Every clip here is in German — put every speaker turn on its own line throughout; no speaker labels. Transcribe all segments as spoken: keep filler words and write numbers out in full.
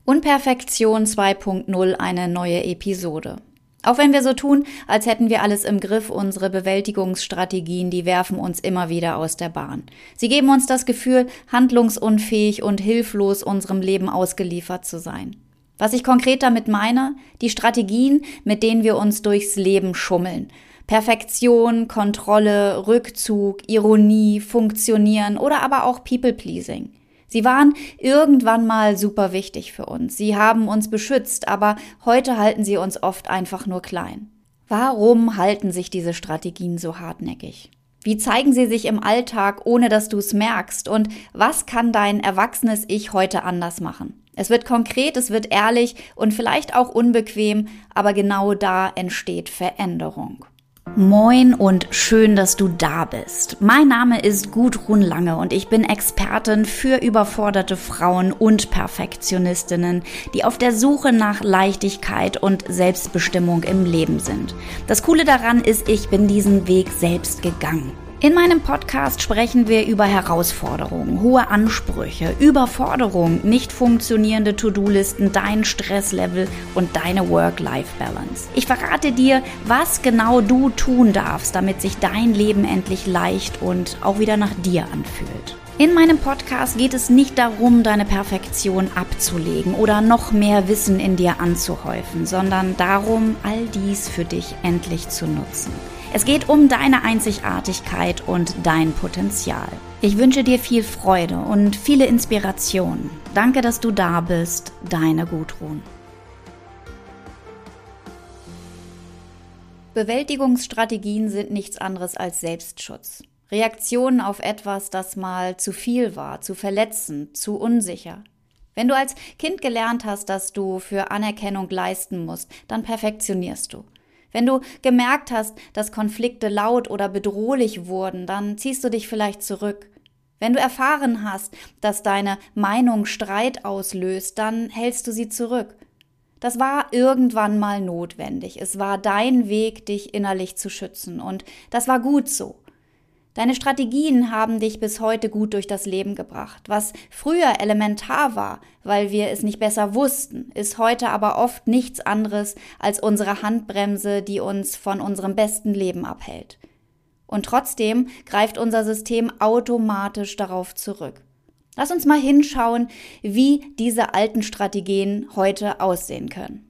Unperfektion zwei Punkt null, eine neue Episode. Auch wenn wir so tun, als hätten wir alles im Griff, unsere Bewältigungsstrategien, die werfen uns immer wieder aus der Bahn. Sie geben uns das Gefühl, handlungsunfähig und hilflos unserem Leben ausgeliefert zu sein. Was ich konkret damit meine, die Strategien, mit denen wir uns durchs Leben schummeln. Perfektion, Kontrolle, Rückzug, Ironie, Funktionieren oder aber auch People-Pleasing. Sie waren irgendwann mal super wichtig für uns. Sie haben uns beschützt, aber heute halten sie uns oft einfach nur klein. Warum halten sich diese Strategien so hartnäckig? Wie zeigen sie sich im Alltag, ohne dass du es merkst? Und was kann dein erwachsenes Ich heute anders machen? Es wird konkret, es wird ehrlich und vielleicht auch unbequem, aber genau da entsteht Veränderung. Moin und schön, dass du da bist. Mein Name ist Gudrun Lange und ich bin Expertin für überforderte Frauen und Perfektionistinnen, die auf der Suche nach Leichtigkeit und Selbstbestimmung im Leben sind. Das Coole daran ist, ich bin diesen Weg selbst gegangen. In meinem Podcast sprechen wir über Herausforderungen, hohe Ansprüche, Überforderung, nicht funktionierende To-Do-Listen, dein Stresslevel und deine Work-Life-Balance. Ich verrate dir, was genau du tun darfst, damit sich dein Leben endlich leicht und auch wieder nach dir anfühlt. In meinem Podcast geht es nicht darum, deine Perfektion abzulegen oder noch mehr Wissen in dir anzuhäufen, sondern darum, all dies für dich endlich zu nutzen. Es geht um deine Einzigartigkeit und dein Potenzial. Ich wünsche dir viel Freude und viele Inspirationen. Danke, dass du da bist. Deine Gudrun. Bewältigungsstrategien sind nichts anderes als Selbstschutz. Reaktionen auf etwas, das mal zu viel war, zu verletzend, zu unsicher. Wenn du als Kind gelernt hast, dass du für Anerkennung leisten musst, dann perfektionierst du. Wenn du gemerkt hast, dass Konflikte laut oder bedrohlich wurden, dann ziehst du dich vielleicht zurück. Wenn du erfahren hast, dass deine Meinung Streit auslöst, dann hältst du sie zurück. Das war irgendwann mal notwendig. Es war dein Weg, dich innerlich zu schützen. Und das war gut so. Deine Strategien haben dich bis heute gut durch das Leben gebracht. Was früher elementar war, weil wir es nicht besser wussten, ist heute aber oft nichts anderes als unsere Handbremse, die uns von unserem besten Leben abhält. Und trotzdem greift unser System automatisch darauf zurück. Lass uns mal hinschauen, wie diese alten Strategien heute aussehen können.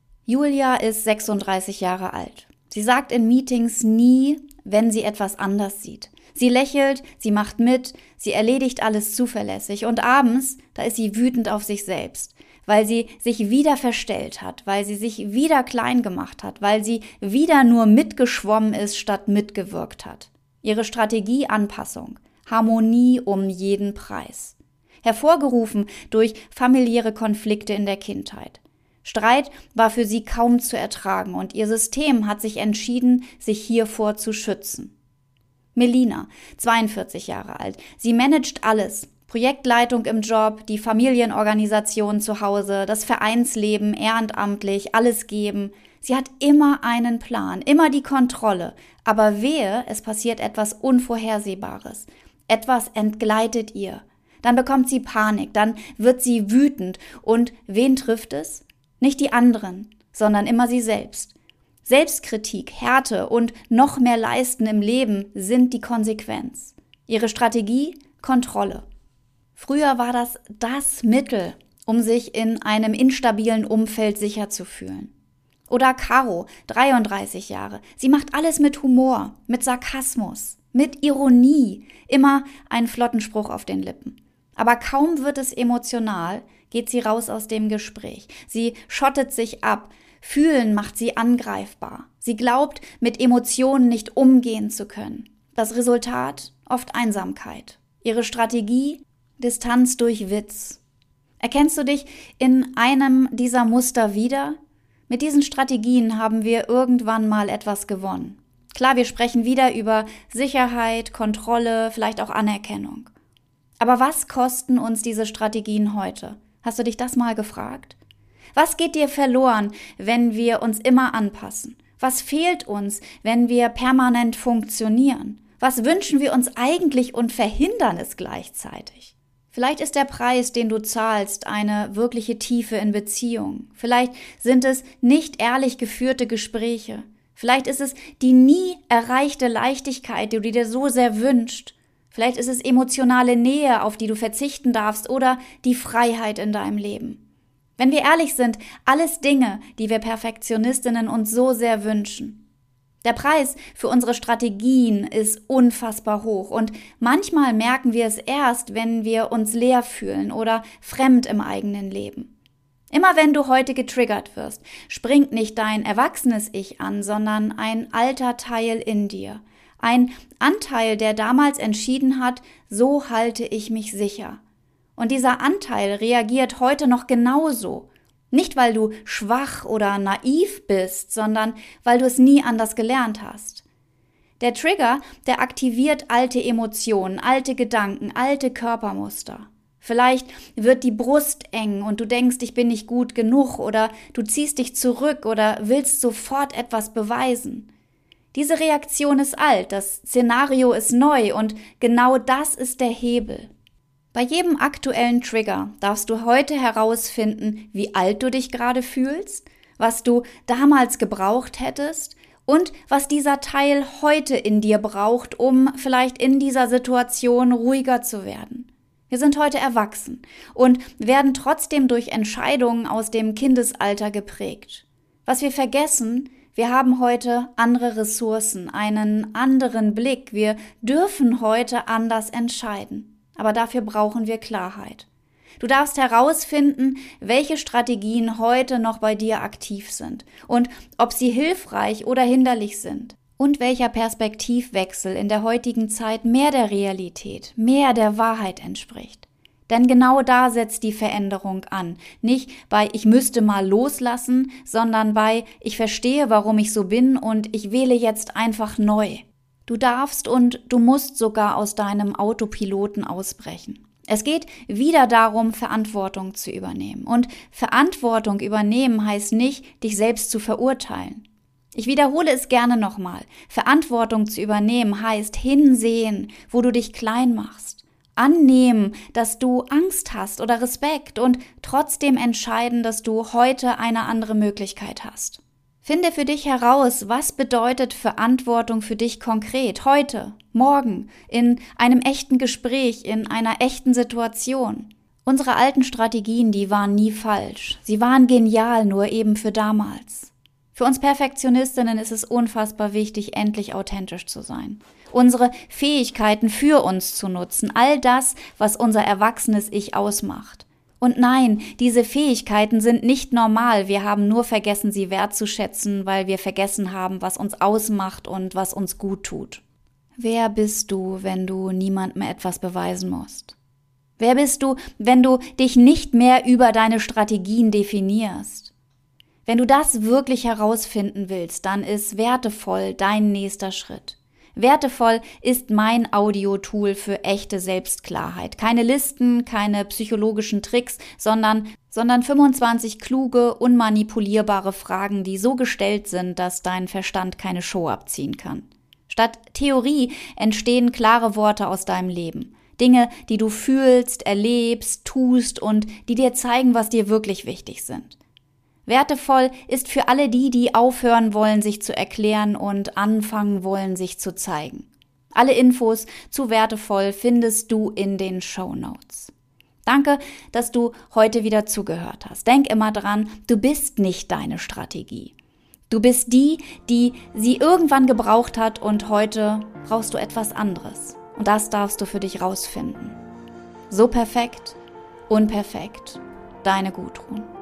Julia ist sechsunddreißig Jahre alt. Sie sagt in Meetings nie, wenn sie etwas anders sieht. Sie lächelt, sie macht mit, sie erledigt alles zuverlässig und abends, da ist sie wütend auf sich selbst, weil sie sich wieder verstellt hat, weil sie sich wieder klein gemacht hat, weil sie wieder nur mitgeschwommen ist, statt mitgewirkt hat. Ihre Strategie Anpassung, Harmonie um jeden Preis. Hervorgerufen durch familiäre Konflikte in der Kindheit. Streit war für sie kaum zu ertragen und ihr System hat sich entschieden, sich hiervor zu schützen. Melina, zweiundvierzig Jahre alt. Sie managt alles. Projektleitung im Job, die Familienorganisation zu Hause, das Vereinsleben, ehrenamtlich, alles geben. Sie hat immer einen Plan, immer die Kontrolle. Aber wehe, es passiert etwas Unvorhersehbares. Etwas entgleitet ihr. Dann bekommt sie Panik, dann wird sie wütend. Und wen trifft es? Nicht die anderen, sondern immer sie selbst. Selbstkritik, Härte und noch mehr Leisten im Leben sind die Konsequenz. Ihre Strategie? Kontrolle. Früher war das das Mittel, um sich in einem instabilen Umfeld sicher zu fühlen. Oder Caro, dreiunddreißig Jahre. Sie macht alles mit Humor, mit Sarkasmus, mit Ironie. Immer einen flotten Spruch auf den Lippen. Aber kaum wird es emotional, geht sie raus aus dem Gespräch. Sie schottet sich ab. Fühlen macht sie angreifbar. Sie glaubt, mit Emotionen nicht umgehen zu können. Das Resultat? Oft Einsamkeit. Ihre Strategie? Distanz durch Witz. Erkennst du dich in einem dieser Muster wieder? Mit diesen Strategien haben wir irgendwann mal etwas gewonnen. Klar, wir sprechen wieder über Sicherheit, Kontrolle, vielleicht auch Anerkennung. Aber was kosten uns diese Strategien heute? Hast du dich das mal gefragt? Was geht dir verloren, wenn wir uns immer anpassen? Was fehlt uns, wenn wir permanent funktionieren? Was wünschen wir uns eigentlich und verhindern es gleichzeitig? Vielleicht ist der Preis, den du zahlst, eine wirkliche Tiefe in Beziehung. Vielleicht sind es nicht ehrlich geführte Gespräche. Vielleicht ist es die nie erreichte Leichtigkeit, die du dir so sehr wünschst. Vielleicht ist es emotionale Nähe, auf die du verzichten darfst, oder die Freiheit in deinem Leben. Wenn wir ehrlich sind, alles Dinge, die wir Perfektionistinnen uns so sehr wünschen. Der Preis für unsere Strategien ist unfassbar hoch und manchmal merken wir es erst, wenn wir uns leer fühlen oder fremd im eigenen Leben. Immer wenn du heute getriggert wirst, springt nicht dein erwachsenes Ich an, sondern ein alter Teil in dir. Ein Anteil, der damals entschieden hat, so halte ich mich sicher. Und dieser Anteil reagiert heute noch genauso. Nicht, weil du schwach oder naiv bist, sondern weil du es nie anders gelernt hast. Der Trigger, der aktiviert alte Emotionen, alte Gedanken, alte Körpermuster. Vielleicht wird die Brust eng und du denkst, ich bin nicht gut genug, oder du ziehst dich zurück oder willst sofort etwas beweisen. Diese Reaktion ist alt, das Szenario ist neu und genau das ist der Hebel. Bei jedem aktuellen Trigger darfst du heute herausfinden, wie alt du dich gerade fühlst, was du damals gebraucht hättest und was dieser Teil heute in dir braucht, um vielleicht in dieser Situation ruhiger zu werden. Wir sind heute erwachsen und werden trotzdem durch Entscheidungen aus dem Kindesalter geprägt. Was wir vergessen: Wir haben heute andere Ressourcen, einen anderen Blick. Wir dürfen heute anders entscheiden. Aber dafür brauchen wir Klarheit. Du darfst herausfinden, welche Strategien heute noch bei dir aktiv sind und ob sie hilfreich oder hinderlich sind. Und welcher Perspektivwechsel in der heutigen Zeit mehr der Realität, mehr der Wahrheit entspricht. Denn genau da setzt die Veränderung an. Nicht bei ich müsste mal loslassen, sondern bei ich verstehe, warum ich so bin und ich wähle jetzt einfach neu. Du darfst und du musst sogar aus deinem Autopiloten ausbrechen. Es geht wieder darum, Verantwortung zu übernehmen. Und Verantwortung übernehmen heißt nicht, dich selbst zu verurteilen. Ich wiederhole es gerne nochmal. Verantwortung zu übernehmen heißt hinsehen, wo du dich klein machst. Annehmen, dass du Angst hast oder Respekt und trotzdem entscheiden, dass du heute eine andere Möglichkeit hast. Finde für dich heraus, was bedeutet Verantwortung für dich konkret, heute, morgen, in einem echten Gespräch, in einer echten Situation. Unsere alten Strategien, die waren nie falsch. Sie waren genial, nur eben für damals. Für uns Perfektionistinnen ist es unfassbar wichtig, endlich authentisch zu sein. Unsere Fähigkeiten für uns zu nutzen, all das, was unser erwachsenes Ich ausmacht. Und nein, diese Fähigkeiten sind nicht normal, wir haben nur vergessen, sie wertzuschätzen, weil wir vergessen haben, was uns ausmacht und was uns gut tut. Wer bist du, wenn du niemandem etwas beweisen musst? Wer bist du, wenn du dich nicht mehr über deine Strategien definierst? Wenn du das wirklich herausfinden willst, dann ist wertevoll dein nächster Schritt. Wertevoll ist mein Audio-Tool für echte Selbstklarheit. Keine Listen, keine psychologischen Tricks, sondern, sondern fünfundzwanzig kluge, unmanipulierbare Fragen, die so gestellt sind, dass dein Verstand keine Show abziehen kann. Statt Theorie entstehen klare Worte aus deinem Leben. Dinge, die du fühlst, erlebst, tust und die dir zeigen, was dir wirklich wichtig sind. Wertevoll ist für alle die, die aufhören wollen, sich zu erklären und anfangen wollen, sich zu zeigen. Alle Infos zu Wertevoll findest du in den Shownotes. Danke, dass du heute wieder zugehört hast. Denk immer dran, du bist nicht deine Strategie. Du bist die, die sie irgendwann gebraucht hat und heute brauchst du etwas anderes. Und das darfst du für dich rausfinden. So perfekt, unperfekt, deine Gudrun.